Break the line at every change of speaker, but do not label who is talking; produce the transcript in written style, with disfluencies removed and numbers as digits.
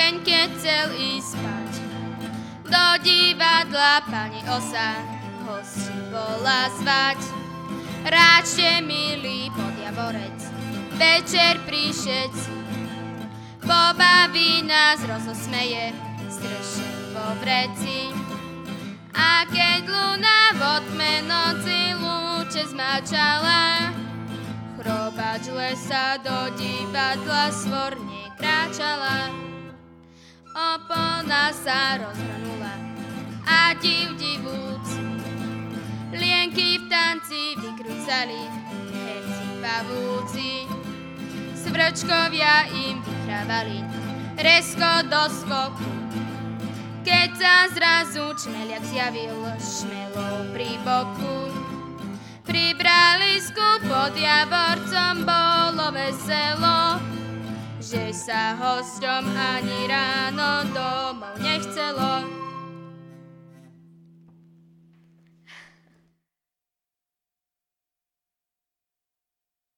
deň, keď chcel ísť spať. Do divadla pani Osa hosti bola zvať. Ráčte, milý podjavorec, večer príšeci. Pobaví nás, rozosmeje, streše vo vreci. A keď luna v otme noci lúče zmáčala, chrobač lesa do divadla svorne kráčala. Opona sa rozhrnula a divúci lienky v tanci vykrúcali, herci pavúci. Svrčkovia im vyhrávali rezko do skoku, keď sa zrazu čmeliak zjavil šmelou pri boku. Pri bralisku pod Javorcom bolo veselo, že sa hosťom ani ráno domov nechcelo.